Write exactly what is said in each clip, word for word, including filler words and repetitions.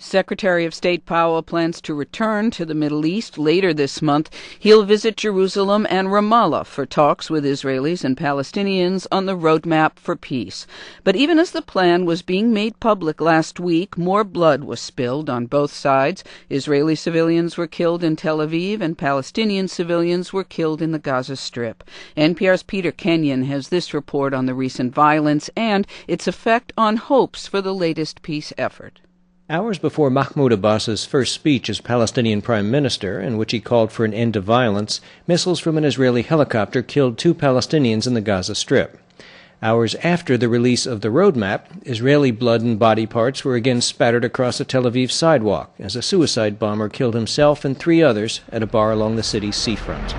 Secretary of State Powell plans to return to the Middle East later this month. He'll visit Jerusalem and Ramallah for talks with Israelis and Palestinians on the roadmap for peace. But even as the plan was being made public last week, more blood was spilled on both sides. Israeli civilians were killed in Tel Aviv and Palestinian civilians were killed in the Gaza Strip. N P R's Peter Kenyon has this report on the recent violence and its effect on hopes for the latest peace effort. Hours before Mahmoud Abbas's first speech as Palestinian Prime Minister, in which he called for an end to violence, missiles from an Israeli helicopter killed two Palestinians in the Gaza Strip. Hours after the release of the roadmap, Israeli blood and body parts were again spattered across a Tel Aviv sidewalk as a suicide bomber killed himself and three others at a bar along the city's seafront.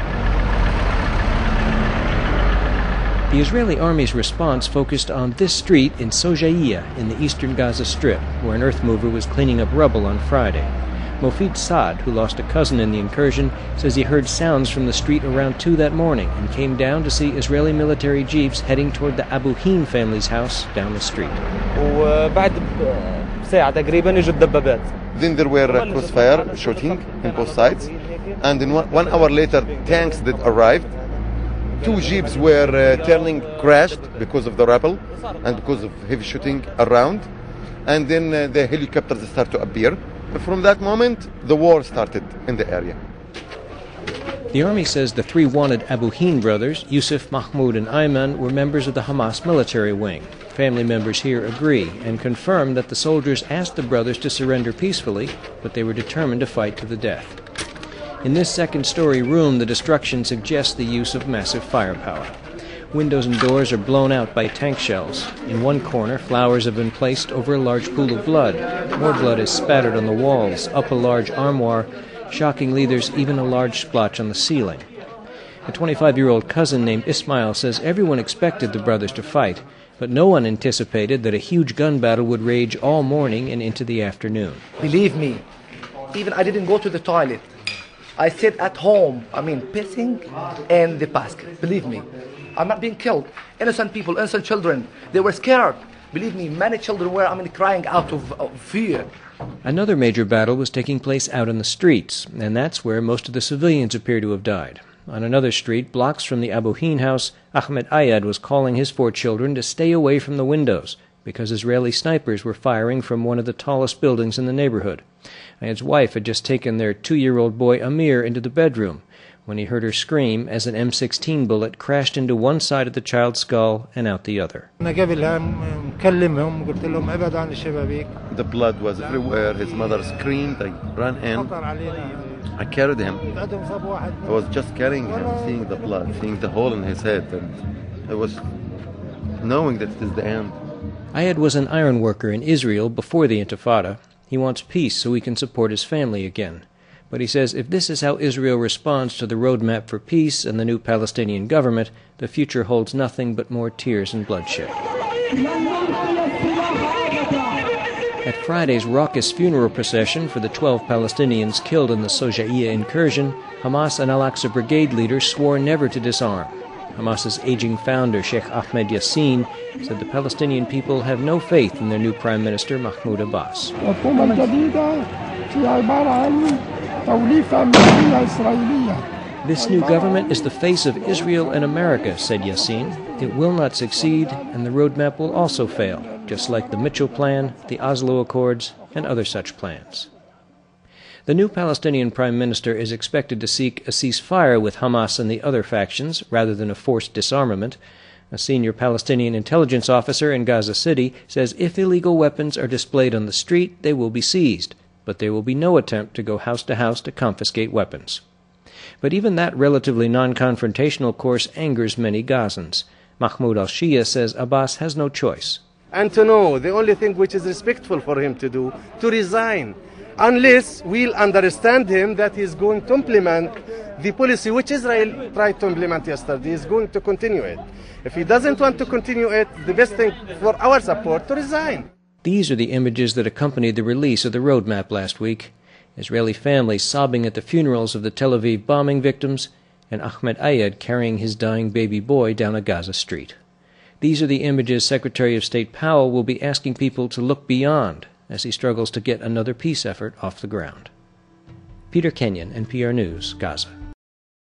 The Israeli army's response focused on this street in Sojaia in the eastern Gaza Strip, where an earth mover was cleaning up rubble on Friday. Mofid Saad, who lost a cousin in the incursion, says he heard sounds from the street around two that morning and came down to see Israeli military jeeps heading toward the Abu Hin family's house down the street. Then there were uh, crossfire shooting on both sides, and then one, one hour later tanks that arrived. Two jeeps were uh, turning crashed because of the rubble and because of heavy shooting around, and then uh, the helicopters started to appear. From that moment, the war started in the area. The army says the three wanted Abu Hin brothers, Yusuf, Mahmoud, and Ayman, were members of the Hamas military wing. Family members here agree and confirm that the soldiers asked the brothers to surrender peacefully, but they were determined to fight to the death. In this second-story room, the destruction suggests the use of massive firepower. Windows and doors are blown out by tank shells. In one corner, flowers have been placed over a large pool of blood. More blood is spattered on the walls, up a large armoire. Shockingly, there's even a large splotch on the ceiling. A twenty-five-year-old cousin named Ismail says everyone expected the brothers to fight, but no one anticipated that a huge gun battle would rage all morning and into the afternoon. Believe me, even I didn't go to the toilet. I sit at home, I mean, pissing in the basket. Believe me, I'm not being killed. Innocent people, innocent children, they were scared. Believe me, many children were, I mean, crying out of, of fear. Another major battle was taking place out in the streets, and that's where most of the civilians appear to have died. On another street, blocks from the Abu Hin house, Ahmed Ayad was calling his four children to stay away from the windows because Israeli snipers were firing from one of the tallest buildings in the neighborhood. Ayad's wife had just taken their two-year-old boy Amir into the bedroom when he heard her scream as an M sixteen bullet crashed into one side of the child's skull and out the other. The blood was everywhere. His mother screamed. I ran in. I carried him. I was just carrying him, seeing the blood, seeing the hole in his head, and I was knowing that it is the end. Ayad was an iron worker in Israel before the Intifada. He wants peace so he can support his family again. But he says if this is how Israel responds to the roadmap for peace and the new Palestinian government, the future holds nothing but more tears and bloodshed. At Friday's raucous funeral procession for the twelve Palestinians killed in the Sojaia incursion, Hamas and Al-Aqsa Brigade leaders swore never to disarm. Hamas's aging founder, Sheikh Ahmed Yassin, said the Palestinian people have no faith in their new Prime Minister, Mahmoud Abbas. This new government is the face of Israel and America, said Yassin. It will not succeed, and the roadmap will also fail, just like the Mitchell Plan, the Oslo Accords, and other such plans. The new Palestinian Prime Minister is expected to seek a ceasefire with Hamas and the other factions, rather than a forced disarmament. A senior Palestinian intelligence officer in Gaza City says if illegal weapons are displayed on the street, they will be seized, but there will be no attempt to go house to house to confiscate weapons. But even that relatively non-confrontational course angers many Gazans. Mahmoud al-Shia says Abbas has no choice. And to know the only thing which is respectful for him to do, to resign, unless we'll understand him that he's going to implement the policy which Israel tried to implement yesterday. He's going to continue it. If he doesn't want to continue it, the best thing for our support to resign. These are the images that accompanied the release of the roadmap last week. Israeli families sobbing at the funerals of the Tel Aviv bombing victims, and Ahmed Ayad carrying his dying baby boy down a Gaza street. These are the images Secretary of State Powell will be asking people to look beyond, as he struggles to get another peace effort off the ground. Peter Kenyon, N P R News, Gaza.